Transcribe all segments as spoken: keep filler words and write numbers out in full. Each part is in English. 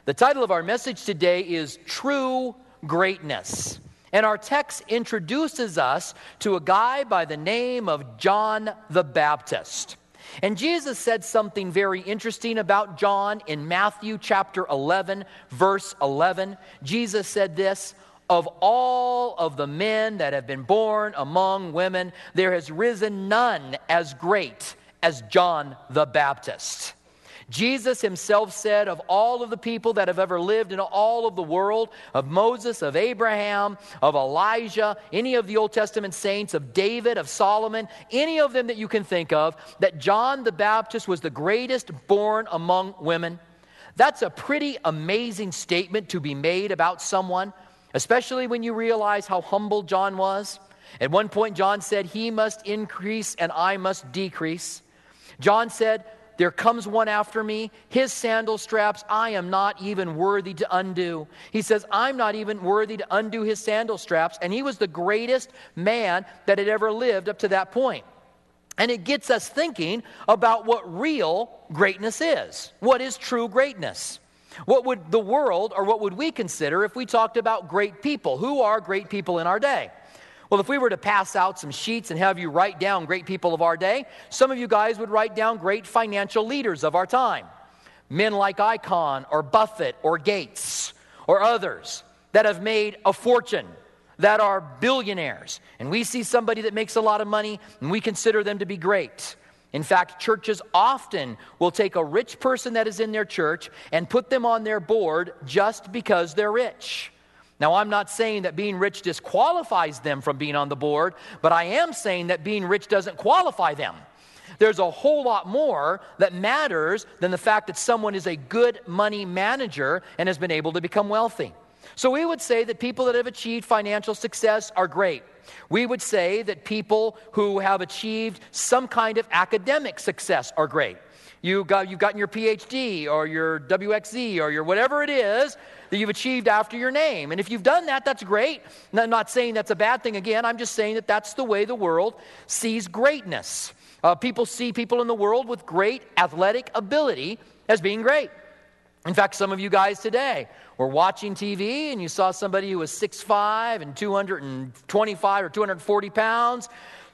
The title of our message today is True Greatness. And our text introduces us to a guy by the name of John the Baptist. And Jesus said something very interesting about John in Matthew chapter eleven, verse eleven. Jesus said this, "Of all of the men that have been born among women, there has risen none as great as John the Baptist." Jesus himself said of all of the people that have ever lived in all of the world, of Moses, of Abraham, of Elijah, any of the Old Testament saints, of David, of Solomon, any of them that you can think of, that John the Baptist was the greatest born among women. That's a pretty amazing statement to be made about someone, especially when you realize how humble John was. At one point, John said, "He must increase and I must decrease." John said, "There comes one after me, his sandal straps I am not even worthy to undo." He says, "I'm not even worthy to undo his sandal straps." And he was the greatest man that had ever lived up to that point. And it gets us thinking about what real greatness is. What is true greatness? What would the world, or what would we consider if we talked about great people? Who are great people in our day? Well, if we were to pass out some sheets and have you write down great people of our day, some of you guys would write down great financial leaders of our time. Men like Icahn or Buffett or Gates or others that have made a fortune, that are billionaires. And we see somebody that makes a lot of money and we consider them to be great. In fact, churches often will take a rich person that is in their church and put them on their board just because they're rich. Now, I'm not saying that being rich disqualifies them from being on the board, but I am saying that being rich doesn't qualify them. There's a whole lot more that matters than the fact that someone is a good money manager and has been able to become wealthy. So we would say that people that have achieved financial success are great. We would say that people who have achieved some kind of academic success are great. You got, you've gotten your P H D or your W X Z or your whatever it is that you've achieved after your name. And if you've done that, that's great. And I'm not saying that's a bad thing again. I'm just saying that that's the way the world sees greatness. Uh, people see people in the world with great athletic ability as being great. In fact, some of you guys today were watching T V and you saw somebody who was six foot five and two hundred twenty-five or two hundred forty pounds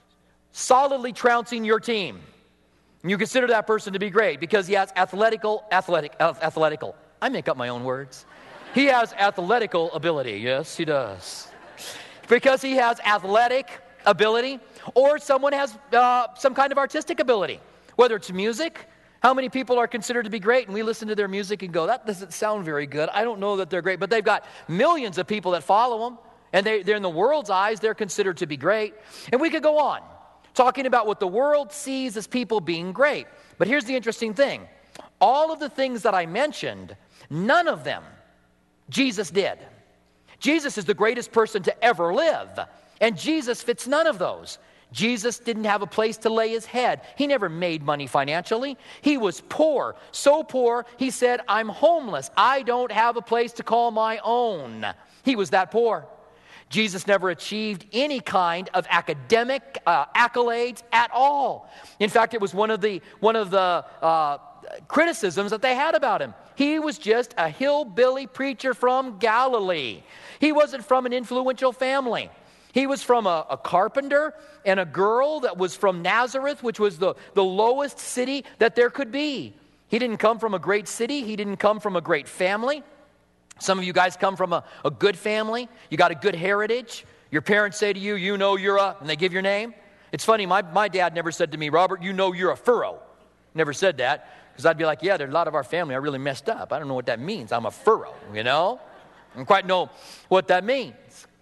solidly trouncing your team. And you consider that person to be great because he has athletical, athletic, athletical. I make up my own words. He has athletical ability. Yes, he does. Because he has athletic ability, or someone has uh, some kind of artistic ability, whether it's music. How many people are considered to be great? And we listen to their music and go, that doesn't sound very good. I don't know that they're great. But they've got millions of people that follow them. And they, they're in the world's eyes, they're considered to be great. And we could go on, talking about what the world sees as people being great. But here's the interesting thing. All of the things that I mentioned, none of them Jesus did. Jesus is the greatest person to ever live. And Jesus fits none of those. Jesus didn't have a place to lay his head. He never made money financially. He was poor. So poor, he said, "I'm homeless. I don't have a place to call my own." He was that poor. Jesus never achieved any kind of academic uh, accolades at all. In fact, it was one of the one of the uh, criticisms that they had about him. He was just a hillbilly preacher from Galilee. He wasn't from an influential family. He was from a, a carpenter and a girl that was from Nazareth, which was the, the lowest city that there could be. He didn't come from a great city. He didn't come from a great family. Some of you guys come from a, a good family. You got a good heritage. Your parents say to you, "You know you're a," and they give your name. It's funny, my, my dad never said to me, "Robert, you know you're a furrow." Never said that, because I'd be like, "Yeah, there's a lot of our family are really messed up. I don't know what that means. I'm a furrow," you know? I don't quite know what that means.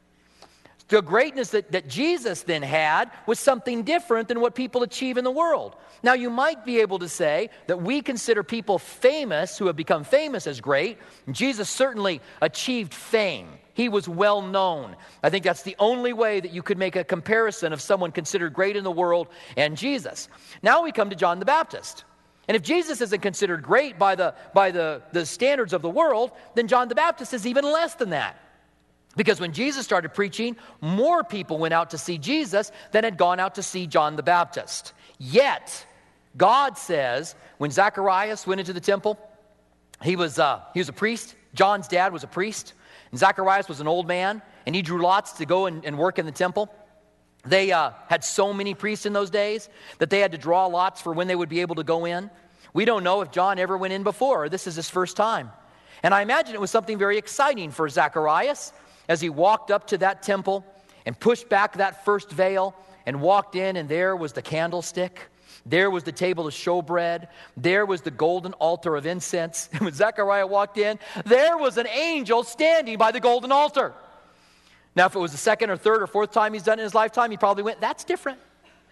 The greatness that, that Jesus then had was something different than what people achieve in the world. Now, you might be able to say that we consider people famous who have become famous as great. Jesus certainly achieved fame. He was well known. I think that's the only way that you could make a comparison of someone considered great in the world and Jesus. Now we come to John the Baptist. And if Jesus isn't considered great by the, by the, the standards of the world, then John the Baptist is even less than that. Because when Jesus started preaching, more people went out to see Jesus than had gone out to see John the Baptist. Yet, God says, when Zacharias went into the temple, he was, uh, he was a priest. John's dad was a priest. And Zacharias was an old man, and he drew lots to go and, and work in the temple. They uh, had so many priests in those days that they had to draw lots for when they would be able to go in. We don't know if John ever went in before, or this is his first time. And I imagine it was something very exciting for Zacharias as he walked up to that temple and pushed back that first veil and walked in, and there was the candlestick. There was the table of showbread. There was the golden altar of incense. And when Zechariah walked in, there was an angel standing by the golden altar. Now, if it was the second or third or fourth time he's done it in his lifetime, he probably went, that's different.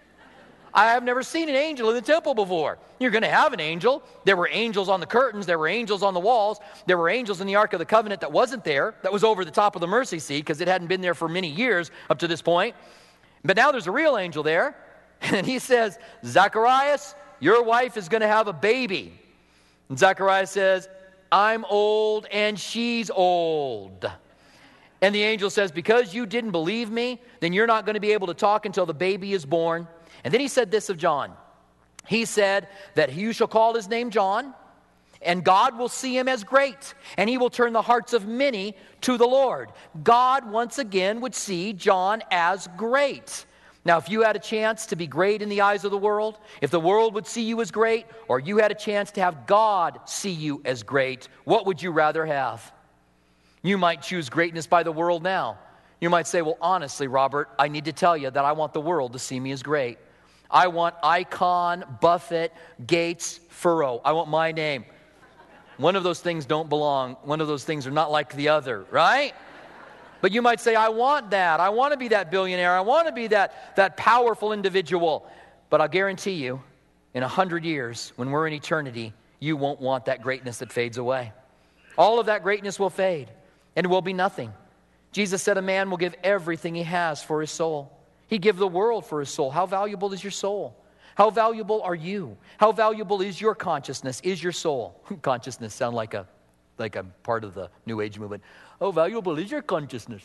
I have never seen an angel in the temple before. You're going to have an angel. There were angels on the curtains. There were angels on the walls. There were angels in the Ark of the Covenant that wasn't there, that was over the top of the mercy seat because it hadn't been there for many years up to this point. But now there's a real angel there. And he says, Zacharias, your wife is going to have a baby. And Zacharias says, I'm old and she's old. And the angel says, because you didn't believe me, then you're not going to be able to talk until the baby is born. And then he said this of John. He said that you shall call his name John, and God will see him as great, and he will turn the hearts of many to the Lord. God once again would see John as great. Now, if you had a chance to be great in the eyes of the world, if the world would see you as great, or you had a chance to have God see you as great, what would you rather have? You might choose greatness by the world now. You might say, well, honestly, Robert, I need to tell you that I want the world to see me as great. I want Icahn, Buffett, Gates, Furrow. I want my name. One of those things don't belong. One of those things are not like the other, right? But you might say, I want that. I want to be that billionaire. I want to be that, that powerful individual. But I'll guarantee you, in a hundred years, when we're in eternity, you won't want that greatness that fades away. All of that greatness will fade, and it will be nothing. Jesus said a man will give everything he has for his soul. He'd give the world for his soul. How valuable is your soul? How valuable are you? How valuable is your consciousness, is your soul? Consciousness sound like a, like a part of the New Age movement. How valuable is your consciousness?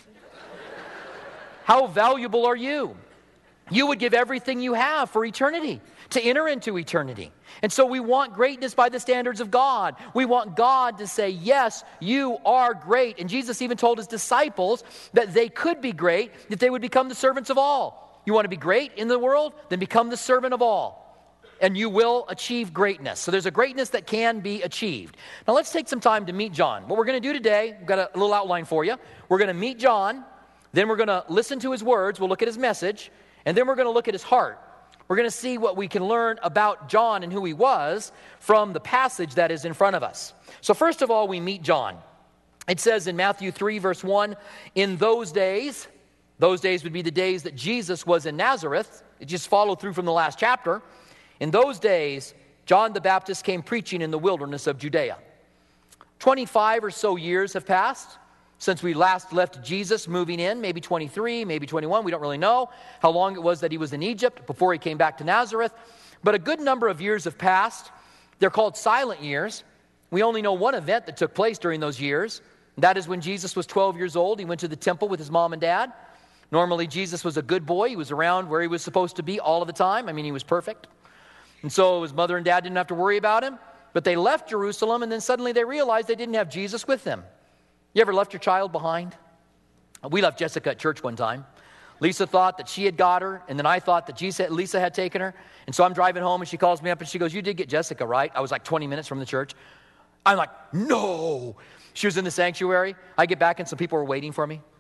How valuable are you? You would give everything you have for eternity, to enter into eternity. And so we want greatness by the standards of God. We want God to say, yes, you are great. And Jesus even told his disciples that they could be great if they would become the servants of all. You want to be great in the world? Then become the servant of all. And you will achieve greatness. So there's a greatness that can be achieved. Now let's take some time to meet John. What we're going to do today, we've got a little outline for you. We're going to meet John. Then we're going to listen to his words. We'll look at his message. And then we're going to look at his heart. We're going to see what we can learn about John and who he was from the passage that is in front of us. So first of all, we meet John. It says in Matthew three, verse one, in those days, those days would be the days that Jesus was in Nazareth. It just followed through from the last chapter. In those days, John the Baptist came preaching in the wilderness of Judea. twenty-five or so years have passed since we last left Jesus moving in, maybe twenty-three, maybe twenty-one. We don't really know how long it was that he was in Egypt before he came back to Nazareth. But a good number of years have passed. They're called silent years. We only know one event that took place during those years. That is when Jesus was twelve years old. He went to the temple with his mom and dad. Normally, Jesus was a good boy. He was around where he was supposed to be all of the time. I mean, he was perfect. And so his mother and dad didn't have to worry about him. But they left Jerusalem, and then suddenly they realized they didn't have Jesus with them. You ever left your child behind? We left Jessica at church one time. Lisa thought that she had got her, and then I thought that Lisa had taken her. And so I'm driving home, and she calls me up, and she goes, you did get Jessica, right? I was like twenty minutes from the church. I'm like, no. She was in the sanctuary. I get back, and some people were waiting for me.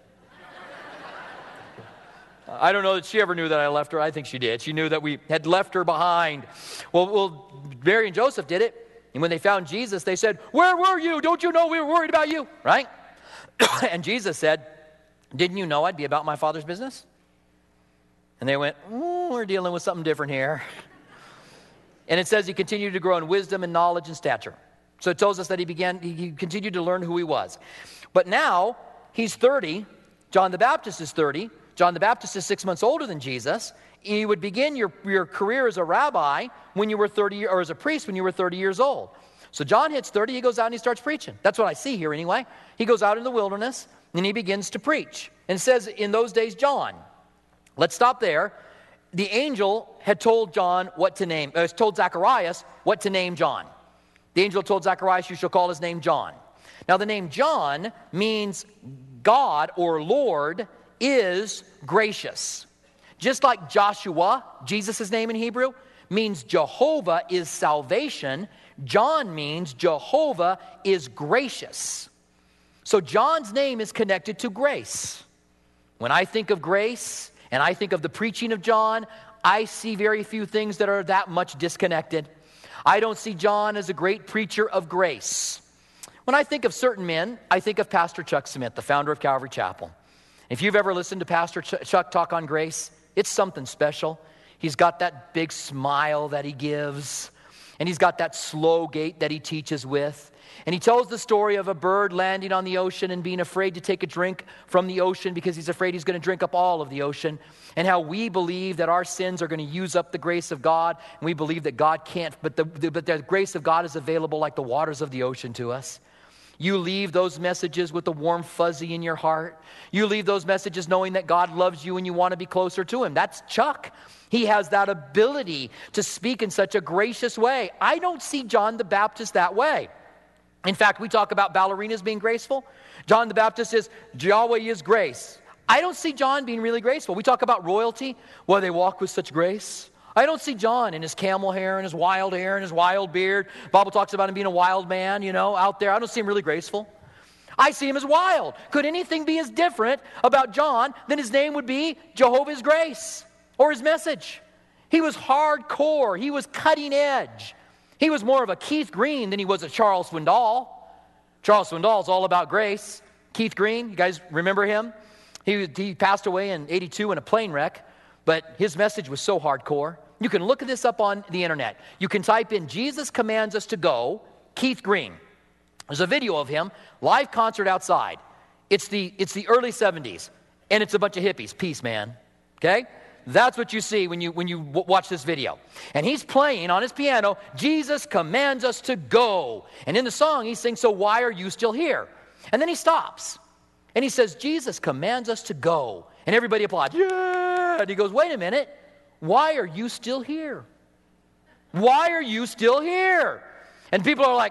I don't know that she ever knew that I left her. I think she did. She knew that we had left her behind. Well, well, Mary and Joseph did it. And when they found Jesus, they said, where were you? Don't you know we were worried about you? Right? And Jesus said, didn't you know I'd be about my Father's business? And they went, oh, we're dealing with something different here. And it says he continued to grow in wisdom and knowledge and stature. So it tells us that he began, he continued to learn who he was. But now he's thirty. John the Baptist is thirty. John the Baptist is six months older than Jesus. You would begin your, your career as a rabbi when you were thirty, or as a priest when you were thirty years old. So John hits thirty, he goes out and he starts preaching. That's what I see here anyway. He goes out in the wilderness and he begins to preach. And it says in those days, John. Let's stop there. The angel had told John what to name, uh, told Zacharias what to name John. The angel told Zacharias, you shall call his name John. Now the name John means God or Lord is gracious. Just like Joshua, Jesus' name in Hebrew, means Jehovah is salvation, John means Jehovah is gracious. So John's name is connected to grace. When I think of grace and I think of the preaching of John, I see very few things that are that much disconnected. I don't see John as a great preacher of grace. When I think of certain men, I think of Pastor Chuck Smith, the founder of Calvary Chapel. If you've ever listened to Pastor Ch- Chuck talk on grace, it's something special. He's got that big smile that he gives, and he's got that slow gait that he teaches with. And he tells the story of a bird landing on the ocean and being afraid to take a drink from the ocean because he's afraid he's going to drink up all of the ocean. And how we believe that our sins are going to use up the grace of God. And we believe that God can't, but the, the, but the grace of God is available like the waters of the ocean to us. You leave those messages with a warm fuzzy in your heart. You leave those messages knowing that God loves you and you want to be closer to him. That's Chuck. He has that ability to speak in such a gracious way. I don't see John the Baptist that way. In fact, we talk about ballerinas being graceful. John the Baptist says, Yahweh is grace. I don't see John being really graceful. We talk about royalty. Well, they walk with such grace. I don't see John in his camel hair and his wild hair and his wild beard. The Bible talks about him being a wild man, you know, out there. I don't see him really graceful. I see him as wild. Could anything be as different about John than his name would be Jehovah's Grace or his message? He was hardcore. He was cutting edge. He was more of a Keith Green than he was a Charles Swindoll. Charles Swindoll is all about grace. Keith Green, you guys remember him? He, he passed away in eighty-two in a plane wreck, but his message was so hardcore. You can look this up on the internet. You can type in Jesus commands us to go, Keith Green. There's a video of him, live concert outside. It's the, it's the early seventies, and it's a bunch of hippies. Peace, man. Okay? That's what you see when you, when you w- watch this video. And he's playing on his piano, Jesus commands us to go. And in the song, he sings, so why are you still here? And then he stops. And he says, Jesus commands us to go. And everybody applauds. Yeah! And he goes, wait a minute. Why are you still here? Why are you still here? And people are like,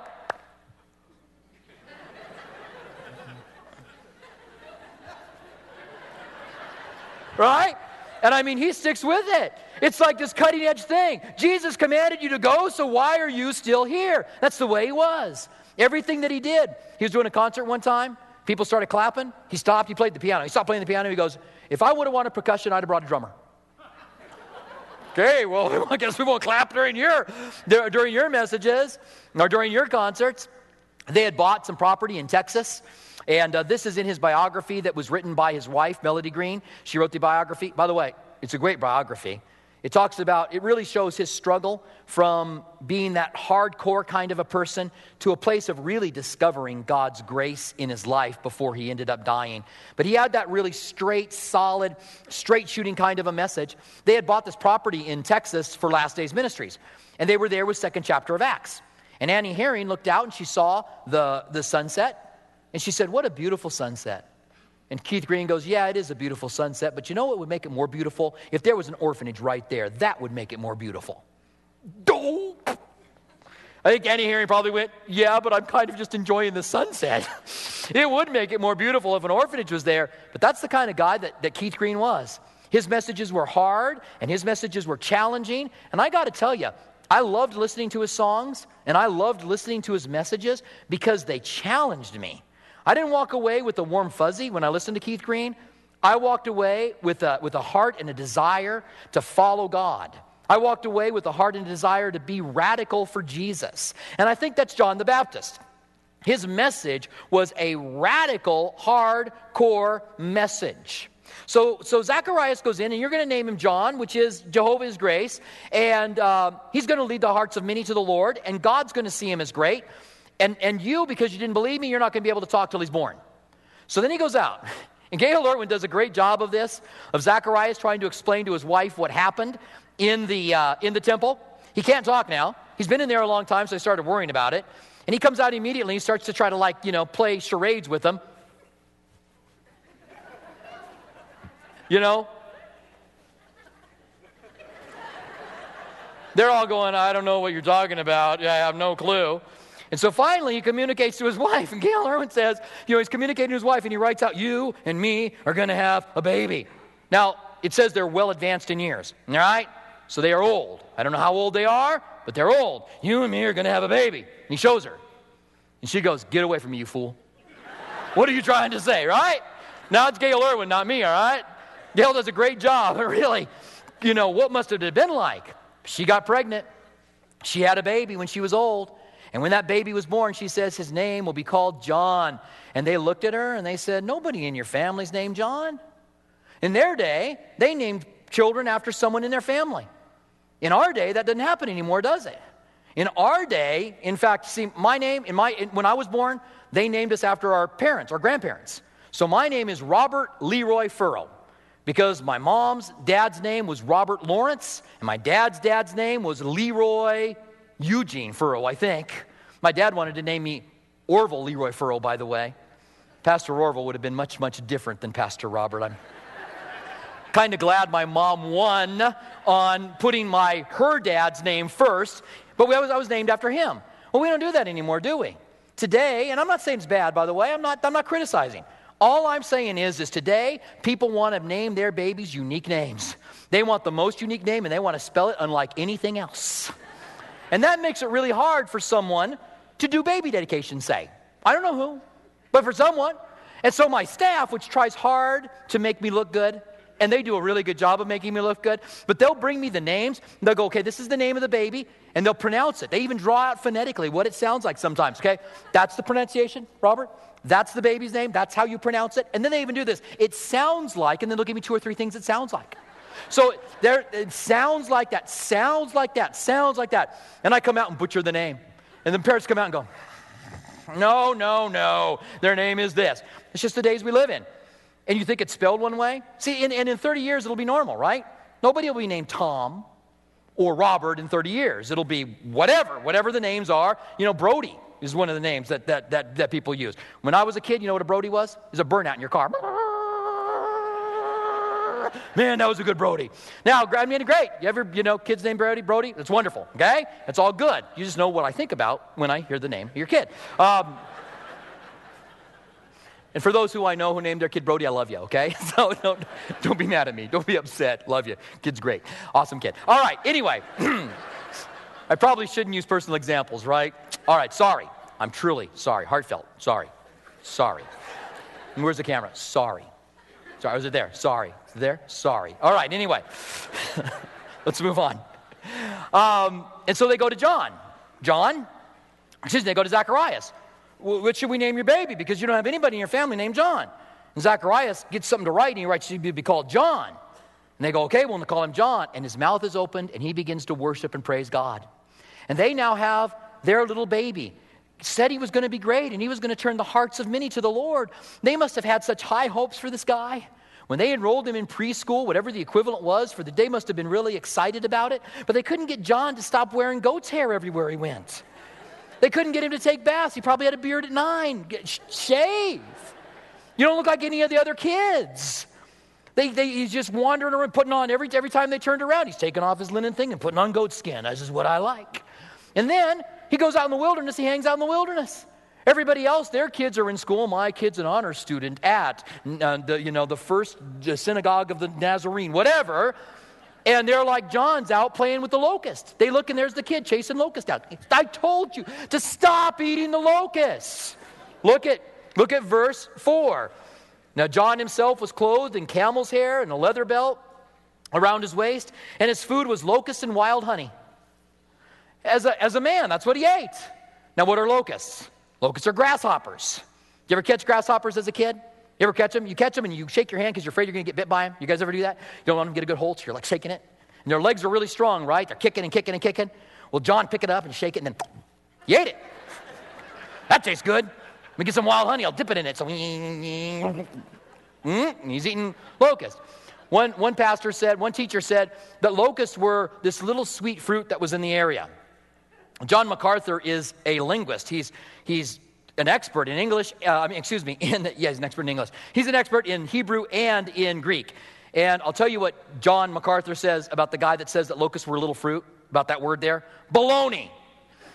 right? And I mean, he sticks with it. It's like this cutting edge thing. Jesus commanded you to go, so why are you still here? That's the way he was. Everything that he did. He was doing a concert one time. People started clapping. He stopped. He played the piano. He stopped playing the piano. He goes, if I would have wanted percussion, I'd have brought a drummer. Okay, well, I guess we won't clap during your, during your messages or during your concerts. They had bought some property in Texas. And uh, this is in his biography that was written by his wife, Melody Green. She wrote the biography. By the way, it's a great biography. It talks about, it really shows his struggle from being that hardcore kind of a person to a place of really discovering God's grace in his life before he ended up dying. But he had that really straight, solid, straight shooting kind of a message. They had bought this property in Texas for Last Days Ministries. And they were there with second chapter of Acts. And Annie Herring looked out and she saw the, the sunset. And she said, what a beautiful sunset. And Keith Green goes, yeah, it is a beautiful sunset, but you know what would make it more beautiful? If there was an orphanage right there, that would make it more beautiful. Dope. I think Annie Herring probably went, yeah, but I'm kind of just enjoying the sunset. It would make it more beautiful if an orphanage was there, but that's the kind of guy that, that Keith Green was. His messages were hard, and his messages were challenging, and I got to tell you, I loved listening to his songs, and I loved listening to his messages because they challenged me. I didn't walk away with a warm fuzzy when I listened to Keith Green. I walked away with a, with a heart and a desire to follow God. I walked away with a heart and a desire to be radical for Jesus. And I think that's John the Baptist. His message was a radical, hardcore message. So, so Zacharias goes in, and you're going to name him John, which is Jehovah's grace. And uh, he's going to lead the hearts of many to the Lord, and God's going to see him as great. And, and you, because you didn't believe me, you're not going to be able to talk till he's born. So then he goes out. And Gail Ortwin does a great job of this, of Zacharias trying to explain to his wife what happened in the, uh, in the temple. He can't talk now. He's been in there a long time, so I started worrying about it. And he comes out immediately and starts to try to, like, you know, play charades with them. You know? They're all going, I don't know what you're talking about. I have no clue. And so finally he communicates to his wife, and Gail Irwin says, you know, he's communicating to his wife, and he writes out, you and me are going to have a baby. Now, it says they're well advanced in years, all right? So they are old. I don't know how old they are, but they're old. You and me are going to have a baby. And he shows her. And she goes, get away from me, you fool. What are you trying to say, right? Now it's Gail Irwin, not me, all right? Gail does a great job, but really, you know, what must it have been like? She got pregnant. She had a baby when she was old. And when that baby was born, she says, his name will be called John. And they looked at her and they said, nobody in your family's named John. In their day, they named children after someone in their family. In our day, that doesn't happen anymore, does it? In our day, in fact, see, my name, in my in, when I was born, they named us after our parents, our grandparents. So my name is Robert Leroy Furrow, because my mom's dad's name was Robert Lawrence, and my dad's dad's name was Leroy Eugene Furrow, I think. My dad wanted to name me Orville Leroy Furrow, by the way. Pastor Orville would have been much, much different than Pastor Robert. I'm kind of glad my mom won on putting my her dad's name first, but we, I, was, I was named after him. Well, we don't do that anymore, do we? Today, and I'm not saying it's bad, by the way. I'm not, I'm not criticizing. All I'm saying is, is today, people want to name their babies unique names. They want the most unique name, and they want to spell it unlike anything else. And that makes it really hard for someone to do baby dedication, say. I don't know who, but for someone. And so my staff, which tries hard to make me look good, and they do a really good job of making me look good, but they'll bring me the names, and they'll go, okay, this is the name of the baby, and they'll pronounce it. They even draw out phonetically what it sounds like sometimes, okay? That's the pronunciation, Robert. That's the baby's name. That's how you pronounce it. And then they even do this. It sounds like, and then they'll give me two or three things it sounds like. So there, it sounds like that, sounds like that, sounds like that. And I come out and butcher the name. And the parents come out and go, no, no, no, their name is this. It's just the days we live in. And you think it's spelled one way? See, and, and in thirty years, it'll be normal, right? Nobody will be named Tom or Robert in thirty years. It'll be whatever, whatever the names are. You know, Brody is one of the names that, that, that, that people use. When I was a kid, you know what a Brody was? It was a burnout in your car. Man, that was a good Brody. Now, I mean, great. You ever, you know, kids named Brody? Brody? That's wonderful, okay? That's all good. You just know what I think about when I hear the name of your kid. Um, and for those who I know who named their kid Brody, I love you, okay? So don't, don't be mad at me. Don't be upset. Love you. Kid's great. Awesome kid. All right, anyway. I probably shouldn't use personal examples, right? All right, sorry. I'm truly sorry. Heartfelt. Sorry. Sorry. And where's the camera? Sorry. Sorry, was it there? Sorry. Is it there? Sorry. All right, anyway. Let's move on. Um, and so they go to John. John? Excuse me, they go to Zacharias. What should we name your baby? Because you don't have anybody in your family named John. And Zacharias gets something to write, and he writes, he should be called John. And they go, okay, we'll call him John. And his mouth is opened, and he begins to worship and praise God. And they now have their little baby. Said he was going to be great, and he was going to turn the hearts of many to the Lord. They must have had such high hopes for this guy. When they enrolled him in preschool, whatever the equivalent was for the day, must have been really excited about it. But they couldn't get John to stop wearing goat's hair everywhere he went. They couldn't get him to take baths. He probably had a beard at nine. Get, sh- shave. You don't look like any of the other kids. They, they, he's just wandering around, putting on, every, every time they turned around, he's taking off his linen thing and putting on goat skin. This is what I like. And then he goes out in the wilderness. He hangs out in the wilderness. Everybody else, their kids are in school. My kid's an honor student at uh, the, you know, the first synagogue of the Nazarene, whatever. And they're like, John's out playing with the locusts. They look, and there's the kid chasing locusts out. I told you to stop eating the locusts. Look at, look at verse four. Now, John himself was clothed in camel's hair and a leather belt around his waist, and his food was locusts and wild honey. As a, as a man, that's what he ate. Now, what are locusts? Locusts are grasshoppers. You ever catch grasshoppers as a kid? You ever catch them? You catch them and you shake your hand because you're afraid you're going to get bit by them. You guys ever do that? You don't want them to get a good hold, so you're like shaking it. And their legs are really strong, right? They're kicking and kicking and kicking. Well, John pick it up and shake it, and then you ate it. That tastes good. Let me get some wild honey. I'll dip it in it. So mm, he's eating locusts. One, one pastor said, one teacher said that locusts were this little sweet fruit that was in the area. John MacArthur is a linguist. He's he's an expert in English. Uh, I mean, excuse me. In yeah, he's an expert in English. He's an expert in Hebrew and in Greek. And I'll tell you what John MacArthur says about the guy that says that locusts were little fruit. About that word there, baloney.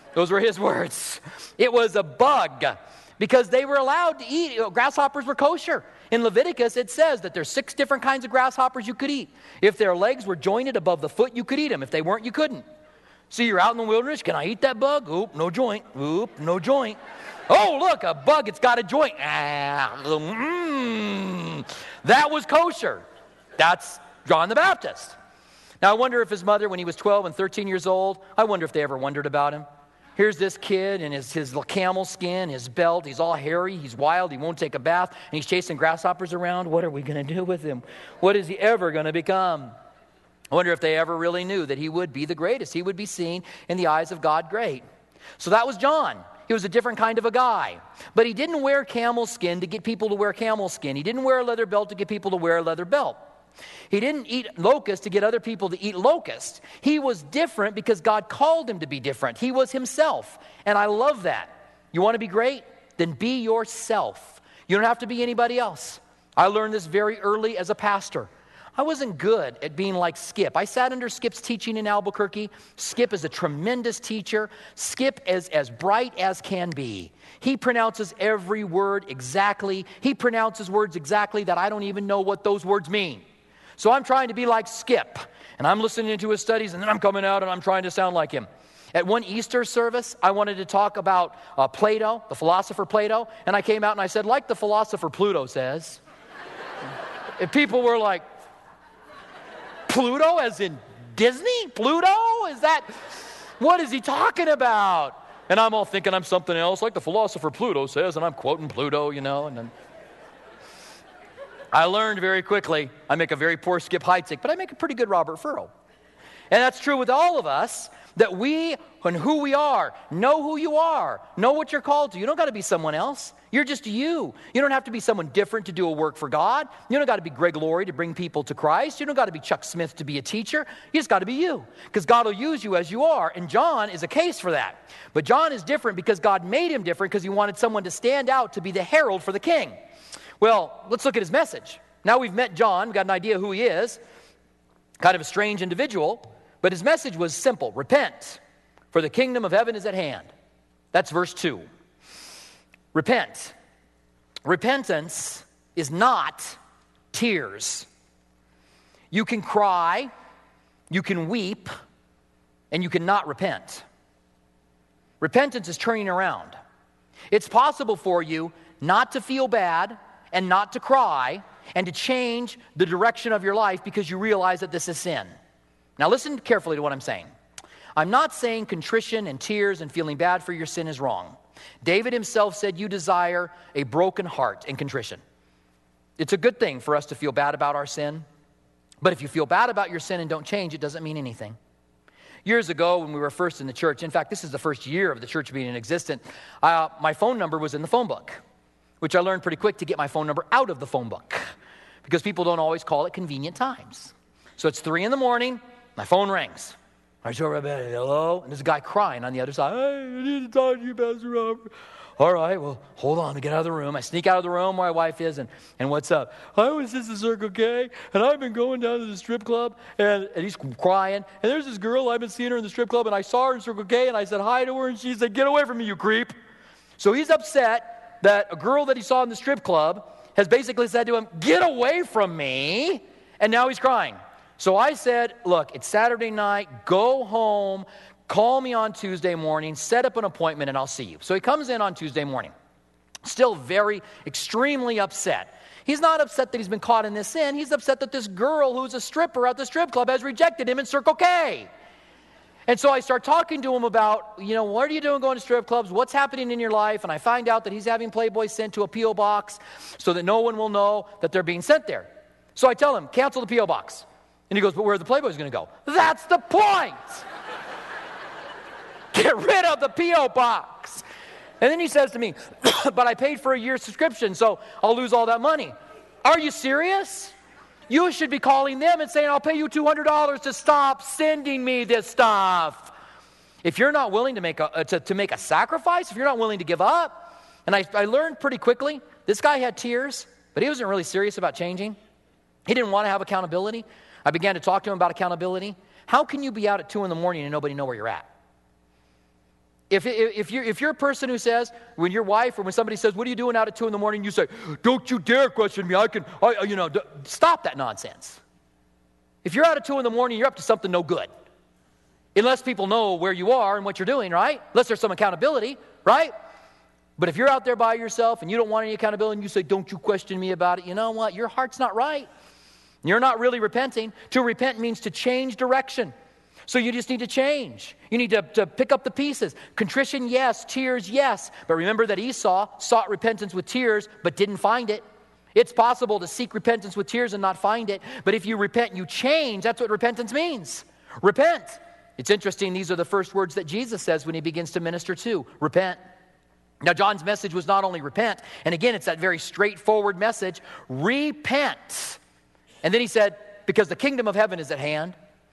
Those were his words. It was a bug because they were allowed to eat. You know, grasshoppers were kosher. In Leviticus, it says that there's six different kinds of grasshoppers you could eat. If their legs were jointed above the foot, you could eat them. If they weren't, you couldn't. So you're out in the wilderness. Can I eat that bug? Oop, no joint. Oop, no joint. Oh, look, a bug. It's got a joint. Ah, mm, that was kosher. That's John the Baptist. Now, I wonder if his mother, when he was twelve and thirteen years old, I wonder if they ever wondered about him. Here's this kid in his, his camel skin, his belt. He's all hairy. He's wild. He won't take a bath. And he's chasing grasshoppers around. What are we going to do with him? What is he ever going to become? I wonder if they ever really knew that he would be the greatest. He would be seen in the eyes of God great. So that was John. He was a different kind of a guy. But he didn't wear camel skin to get people to wear camel skin. He didn't wear a leather belt to get people to wear a leather belt. He didn't eat locusts to get other people to eat locusts. He was different because God called him to be different. He was himself. And I love that. You want to be great? Then be yourself. You don't have to be anybody else. I learned this very early as a pastor. I wasn't good at being like Skip. I sat under Skip's teaching in Albuquerque. Skip is a tremendous teacher. Skip is as bright as can be. He pronounces every word exactly. He pronounces words exactly that I don't even know what those words mean. So I'm trying to be like Skip, and I'm listening to his studies, and then I'm coming out and I'm trying to sound like him. At one Easter service, I wanted to talk about uh, Plato, the philosopher Plato, and I came out and I said, like the philosopher Pluto says. And people were like, Pluto as in Disney? Pluto? Is that, what is he talking about? And I'm all thinking I'm something else, like the philosopher Pluto says, and I'm quoting Pluto, you know, and then I learned very quickly, I make a very poor Skip Heitzig, but I make a pretty good Robert Furrow. And that's true with all of us, that we and who we are, know who you are, know what you're called to. You don't got to be someone else. You're just you. You don't have to be someone different to do a work for God. You don't got to be Greg Laurie to bring people to Christ. You don't got to be Chuck Smith to be a teacher. You just got to be you, because God will use you as you are. And John is a case for that. But John is different because God made him different because he wanted someone to stand out to be the herald for the king. Well, let's look at his message. Now we've met John, we've got an idea who he is. Kind of a strange individual, but his message was simple. Repent, for the kingdom of heaven is at hand. That's verse two. Repent. Repentance is not tears. You can cry, you can weep, and you cannot repent. Repentance is turning around. It's possible for you not to feel bad and not to cry and to change the direction of your life because you realize that this is sin. Now listen carefully to what I'm saying. I'm not saying contrition and tears and feeling bad for your sin is wrong. David himself said you desire a broken heart and contrition. It's a good thing for us to feel bad about our sin, but if you feel bad about your sin and don't change, it doesn't mean anything. Years ago when we were first in the church, in fact, this is the first year of the church being in existence, uh, my phone number was in the phone book, which I learned pretty quick to get my phone number out of the phone book because people don't always call at convenient times. So it's three in the morning, my phone rings. I show everybody, hello, and there's a guy crying on the other side. Hey, I need to talk to you, Pastor Robert. All right, well, hold on, to get out of the room. I sneak out of the room where my wife is, and, and what's up? I was just at Circle K, and I've been going down to the strip club, and, and he's crying, and there's this girl, I've been seeing her in the strip club, and I saw her in Circle K, and I said hi to her, and she said, get away from me, you creep. So he's upset that a girl that he saw in the strip club has basically said to him, get away from me, and now he's crying. So I said, look, it's Saturday night, go home, call me on Tuesday morning, set up an appointment, and I'll see you. So he comes in on Tuesday morning, still very, extremely upset. He's not upset that he's been caught in this sin. He's upset that this girl who's a stripper at the strip club has rejected him in Circle K. And so I start talking to him about, you know, what are you doing going to strip clubs? What's happening in your life? And I find out that he's having Playboy sent to a P O box so that no one will know that they're being sent there. So I tell him, cancel the P O box. And he goes, but where are the Playboys going to go? That's the point. Get rid of the P O box. And then he says to me, but I paid for a year's subscription, so I'll lose all that money. Are you serious? You should be calling them and saying, I'll pay you two hundred dollars to stop sending me this stuff. If you're not willing to make a, to, to make a sacrifice, if you're not willing to give up, and I, I learned pretty quickly, this guy had tears, but he wasn't really serious about changing. He didn't want to have accountability. I began to talk to him about accountability. How can you be out at two in the morning and nobody know where you're at? If, if, you're, if you're a person who says, when your wife or when somebody says, what are you doing out at two in the morning? You say, don't you dare question me. I can, I, you know, stop that nonsense. If you're out at two in the morning, you're up to something no good. Unless people know where you are and what you're doing, right? Unless there's some accountability, right? But if you're out there by yourself and you don't want any accountability and you say, don't you question me about it, you know what? Your heart's not right. You're not really repenting. To repent means to change direction. So you just need to change. You need to, to pick up the pieces. Contrition, yes. Tears, yes. But remember that Esau sought repentance with tears, but didn't find it. It's possible to seek repentance with tears and not find it. But if you repent and you change, that's what repentance means. Repent. It's interesting, these are the first words that Jesus says when he begins to minister too. Repent. Now, John's message was not only repent, and again, it's that very straightforward message, repent. And then he said, because the kingdom of heaven is at hand.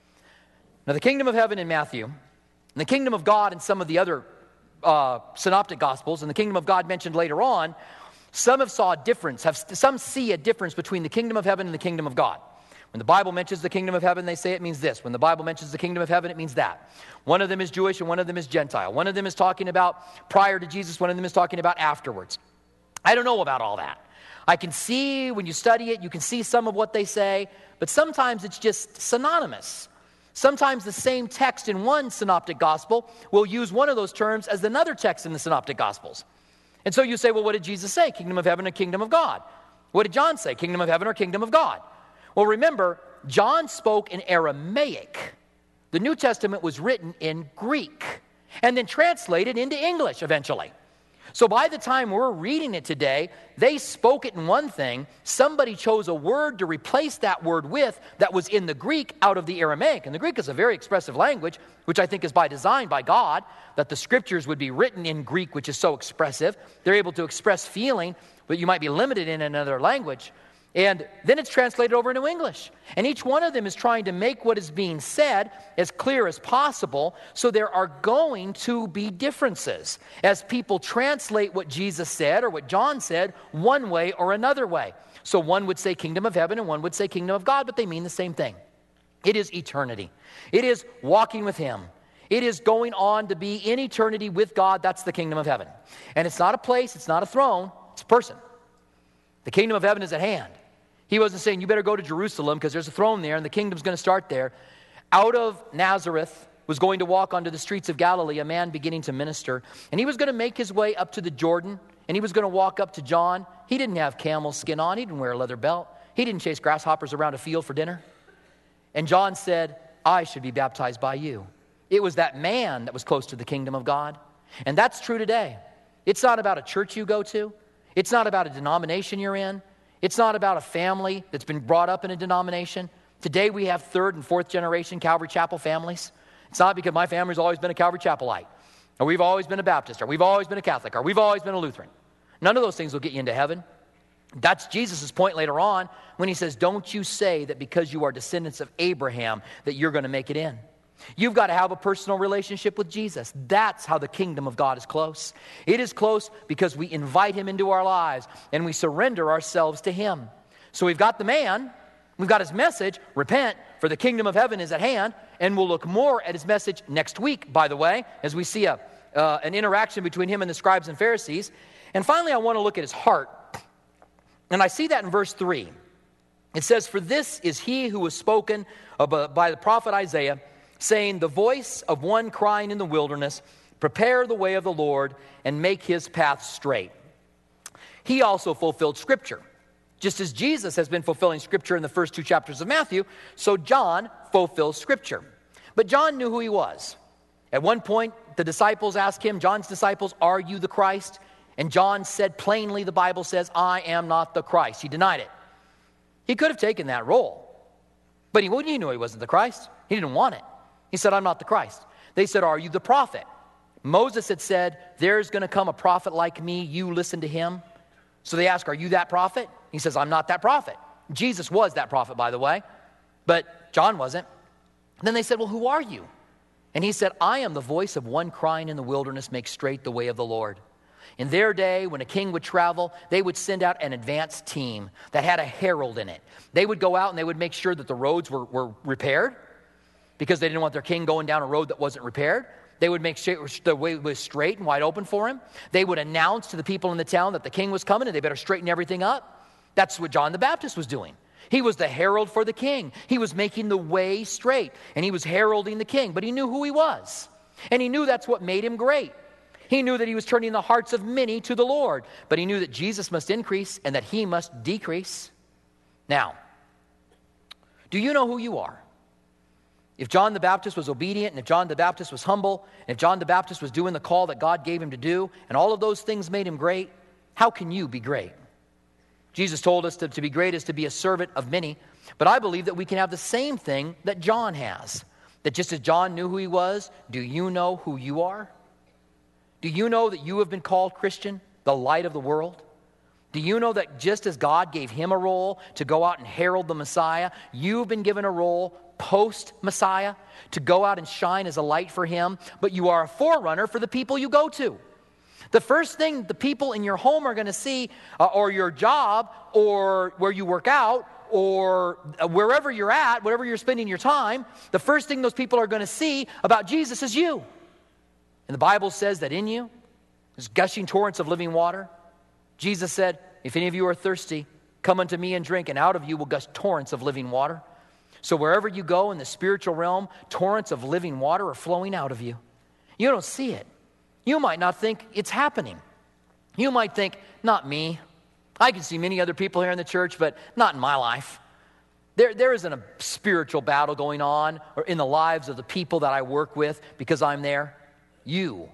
Now, the kingdom of heaven in Matthew, and the kingdom of God in some of the other uh, synoptic gospels, and the kingdom of God mentioned later on, some have saw a difference, have, some see a difference between the kingdom of heaven and the kingdom of God. When the Bible mentions the kingdom of heaven, they say it means this. When the Bible mentions the kingdom of heaven, it means that. One of them is Jewish and one of them is Gentile. One of them is talking about prior to Jesus, one of them is talking about afterwards. I don't know about all that. I can see, when you study it, you can see some of what they say, but sometimes it's just synonymous. Sometimes the same text in one synoptic gospel will use one of those terms as another text in the synoptic gospels. And so you say, well, what did Jesus say? Kingdom of heaven or kingdom of God? What did John say? Kingdom of heaven or kingdom of God? Well, remember, John spoke in Aramaic. The New Testament was written in Greek and then translated into English eventually. So by the time we're reading it today, they spoke it in one thing. Somebody chose a word to replace that word with that was in the Greek out of the Aramaic. And the Greek is a very expressive language, which I think is by design by God, that the scriptures would be written in Greek, which is so expressive. They're able to express feeling, but you might be limited in another language. And then it's translated over into English. And each one of them is trying to make what is being said as clear as possible. So there are going to be differences as people translate what Jesus said or what John said one way or another way. So one would say kingdom of heaven and one would say kingdom of God, but they mean the same thing. It is eternity. It is walking with him. It is going on to be in eternity with God. That's the kingdom of heaven. And it's not a place, it's not a throne, it's a person. The kingdom of heaven is at hand. He wasn't saying, you better go to Jerusalem because there's a throne there and the kingdom's going to start there. Out of Nazareth was going to walk onto the streets of Galilee, a man beginning to minister. And he was going to make his way up to the Jordan, and he was going to walk up to John. He didn't have camel skin on. He didn't wear a leather belt. He didn't chase grasshoppers around a field for dinner. And John said, I should be baptized by you. It was that man that was close to the kingdom of God. And that's true today. It's not about a church you go to. It's not about a denomination you're in. It's not about a family that's been brought up in a denomination. Today we have third and fourth generation Calvary Chapel families. It's not because my family's always been a Calvary Chapelite, or we've always been a Baptist, or we've always been a Catholic, or we've always been a Lutheran. None of those things will get you into heaven. That's Jesus' point later on when he says, don't you say that because you are descendants of Abraham that you're going to make it in. You've got to have a personal relationship with Jesus. That's how the kingdom of God is close. It is close because we invite him into our lives and we surrender ourselves to him. So we've got the man, we've got his message, repent, for the kingdom of heaven is at hand, and we'll look more at his message next week, by the way, as we see a, uh, an interaction between him and the scribes and Pharisees. And finally, I want to look at his heart. And I see that in verse three. It says, for this is he who was spoken by the prophet Isaiah, saying, the voice of one crying in the wilderness, prepare the way of the Lord and make his path straight. He also fulfilled Scripture. Just as Jesus has been fulfilling Scripture in the first two chapters of Matthew, so John fulfills Scripture. But John knew who he was. At one point, the disciples asked him, John's disciples, are you the Christ? And John said plainly, the Bible says, I am not the Christ. He denied it. He could have taken that role, but he, he knew he wasn't the Christ. He didn't want it. He said, I'm not the Christ. They said, are you the prophet? Moses had said, there's going to come a prophet like me. You listen to him. So they ask, are you that prophet? He says, I'm not that prophet. Jesus was that prophet, by the way, but John wasn't. And then they said, well, who are you? And he said, I am the voice of one crying in the wilderness, make straight the way of the Lord. In their day, when a king would travel, they would send out an advance team that had a herald in it. They would go out and they would make sure that the roads were, were repaired, because they didn't want their king going down a road that wasn't repaired. They would make sure the way was straight and wide open for him. They would announce to the people in the town that the king was coming and they better straighten everything up. That's what John the Baptist was doing. He was the herald for the king. He was making the way straight, and he was heralding the king, but he knew who he was. And he knew that's what made him great. He knew that he was turning the hearts of many to the Lord, but he knew that Jesus must increase and that he must decrease. Now, do you know who you are? If John the Baptist was obedient, and if John the Baptist was humble, and if John the Baptist was doing the call that God gave him to do, and all of those things made him great, how can you be great? Jesus told us that to be great is to be a servant of many, but I believe that we can have the same thing that John has. That just as John knew who he was, do you know who you are? Do you know that you have been called Christian, the light of the world? Do you know that just as God gave him a role to go out and herald the Messiah, you've been given a role post-Messiah to go out and shine as a light for him, but you are a forerunner for the people you go to. The first thing the people in your home are going to see, uh, or your job, or where you work out, or uh, wherever you're at, wherever you're spending your time, the first thing those people are going to see about Jesus is you. And the Bible says that in you is gushing torrents of living water. Jesus said, if any of you are thirsty, come unto me and drink, and out of you will gush torrents of living water. So wherever you go in the spiritual realm, torrents of living water are flowing out of you. You don't see it. You might not think it's happening. You might think, not me. I can see many other people here in the church, but not in my life. There, there isn't a spiritual battle going on or in the lives of the people that I work with because I'm there. You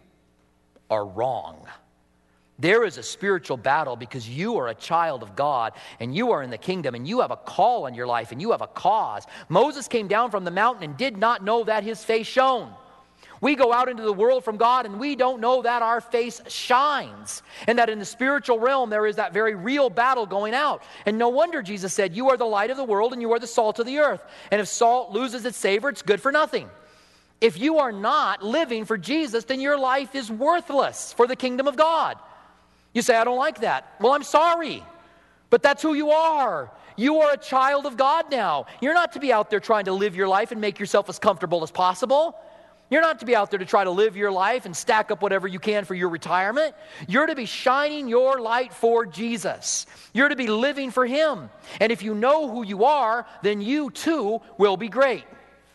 are wrong. There is a spiritual battle because you are a child of God and you are in the kingdom and you have a call on your life and you have a cause. Moses came down from the mountain and did not know that his face shone. We go out into the world from God and we don't know that our face shines. And that in the spiritual realm there is that very real battle going out. And no wonder Jesus said, you are the light of the world and you are the salt of the earth. And if salt loses its savor, it's good for nothing. If you are not living for Jesus, then your life is worthless for the kingdom of God. You say, I don't like that. Well, I'm sorry, but that's who you are. You are a child of God now. You're not to be out there trying to live your life and make yourself as comfortable as possible. You're not to be out there to try to live your life and stack up whatever you can for your retirement. You're to be shining your light for Jesus. You're to be living for him. And if you know who you are, then you too will be great.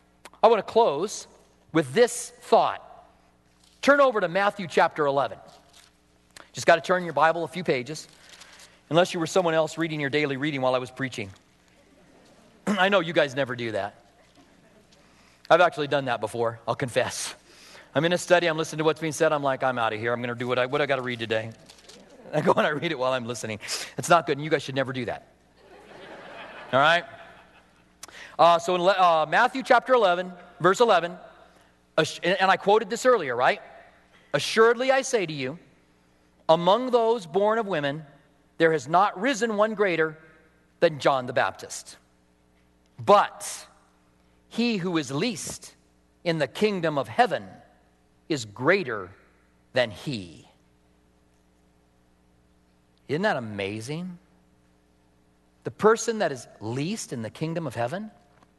I want to close with this thought. Turn over to Matthew chapter eleven. Just got to turn your Bible a few pages, unless you were someone else reading your daily reading while I was preaching. I know you guys never do that. I've actually done that before, I'll confess. I'm in a study, I'm listening to what's being said, I'm like, I'm out of here. I'm going to do what I, what I got to read today. I go and I read it while I'm listening. It's not good, and you guys should never do that. All right? Uh, so in uh, Matthew chapter eleven, verse eleven, and I quoted this earlier, right? Assuredly I say to you, among those born of women, there has not risen one greater than John the Baptist. But he who is least in the kingdom of heaven is greater than he. Isn't that amazing? The person that is least in the kingdom of heaven,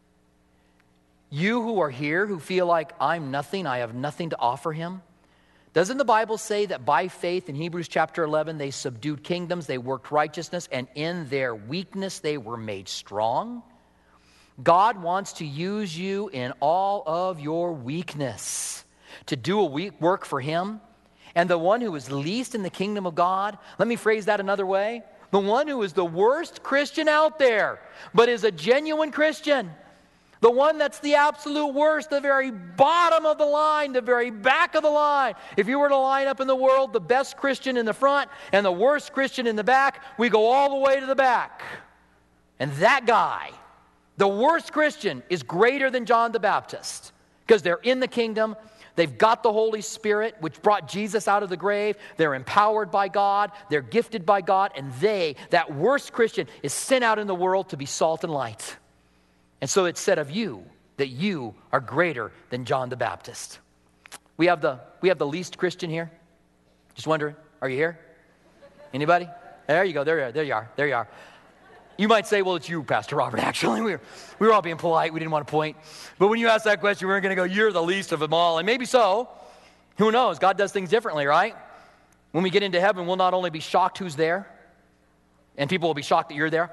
you who are here who feel like I'm nothing, I have nothing to offer him. Doesn't the Bible say that by faith in Hebrews chapter eleven, they subdued kingdoms, they worked righteousness, and in their weakness they were made strong? God wants to use you in all of your weakness to do a weak work for him. And the one who is least in the kingdom of God, let me phrase that another way. The one who is the worst Christian out there, but is a genuine Christian. The one that's the absolute worst, the very bottom of the line, the very back of the line. If you were to line up in the world, the best Christian in the front and the worst Christian in the back, we go all the way to the back. And that guy, the worst Christian, is greater than John the Baptist because they're in the kingdom. They've got the Holy Spirit, which brought Jesus out of the grave. They're empowered by God. They're gifted by God. And they, that worst Christian, is sent out in the world to be salt and light. And so it's said of you that you are greater than John the Baptist. We have the, we have the least Christian here. Just wondering, are you here? Anybody? There you go. There, there you are. There you are. You might say, well, it's you, Pastor Robert, actually. We were, we were all being polite. We didn't want to point. But when you ask that question, we're going to go, you're the least of them all. And maybe so. Who knows? God does things differently, right? When we get into heaven, we'll not only be shocked who's there, and people will be shocked that you're there.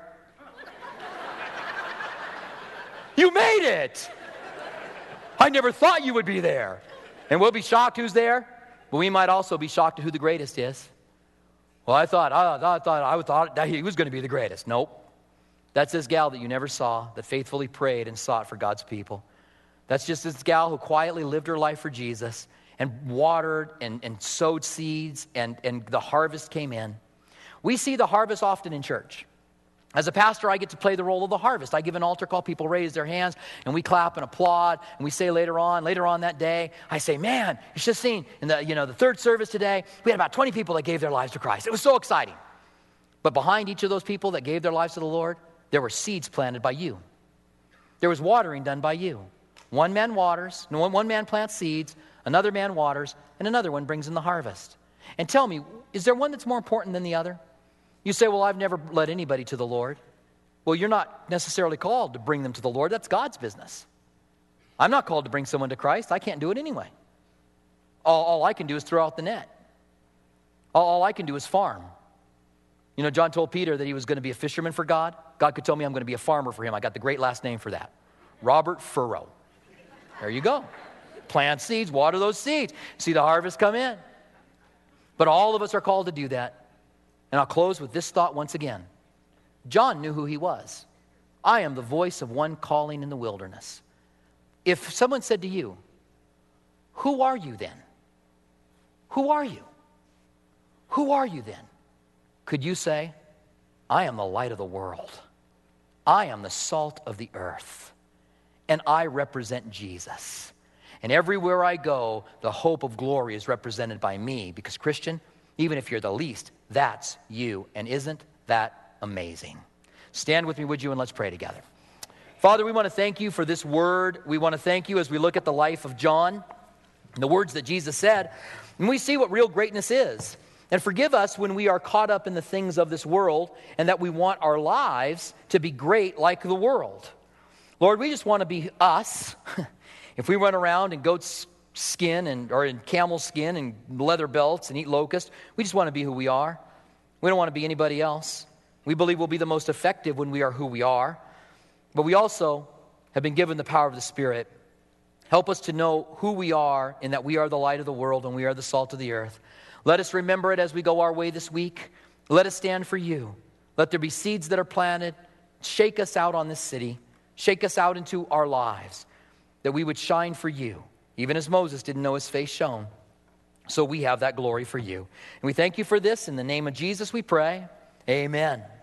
You made it! I never thought you would be there. And we'll be shocked who's there, but we might also be shocked at who the greatest is. Well, I thought, I, I thought, I thought that he was going to be the greatest. Nope. That's this gal that you never saw, that faithfully prayed and sought for God's people. That's just this gal who quietly lived her life for Jesus and watered and, and sowed seeds, and, and the harvest came in. We see the harvest often in church. As a pastor, I get to play the role of the harvest. I give an altar call, people raise their hands, and we clap and applaud, and we say later on, later on that day, I say, man, you should have seen in the, you know, the third service today, we had about twenty people that gave their lives to Christ. It was so exciting. But behind each of those people that gave their lives to the Lord, there were seeds planted by you. There was watering done by you. One man waters, one, one man plants seeds, another man waters, and another one brings in the harvest. And tell me, is there one that's more important than the other? You say, well, I've never led anybody to the Lord. Well, you're not necessarily called to bring them to the Lord. That's God's business. I'm not called to bring someone to Christ. I can't do it anyway. All, all I can do is throw out the net. All, all I can do is farm. You know, John told Peter that he was going to be a fisherman for God. God could tell me I'm going to be a farmer for him. I got the great last name for that. Robert Furrow. There you go. Plant seeds, water those seeds. See the harvest come in. But all of us are called to do that. And I'll close with this thought once again. John knew who he was. I am the voice of one calling in the wilderness. If someone said to you, who are you then? Who are you? Who are you then? Could you say, I am the light of the world. I am the salt of the earth. And I represent Jesus. And everywhere I go, the hope of glory is represented by me. Because Christian, even if you're the least, that's you. And isn't that amazing? Stand with me, would you, and let's pray together. Father, we want to thank you for this word. We want to thank you as we look at the life of John, the words that Jesus said, and we see what real greatness is. And forgive us when we are caught up in the things of this world and that we want our lives to be great like the world. Lord, we just want to be us. If we run around in goat's skin and or in camel skin and leather belts and eat locusts, we just want to be who we are. We don't want to be anybody else. We believe we'll be the most effective when we are who we are. But we also have been given the power of the Spirit. Help us to know who we are and that we are the light of the world and we are the salt of the earth. Let us remember it as we go our way this week. Let us stand for you. Let there be seeds that are planted. Shake us out on this city. Shake us out into our lives, that we would shine for you, even as Moses didn't know his face shone. So we have that glory for you. And we thank you for this. In the name of Jesus we pray. Amen.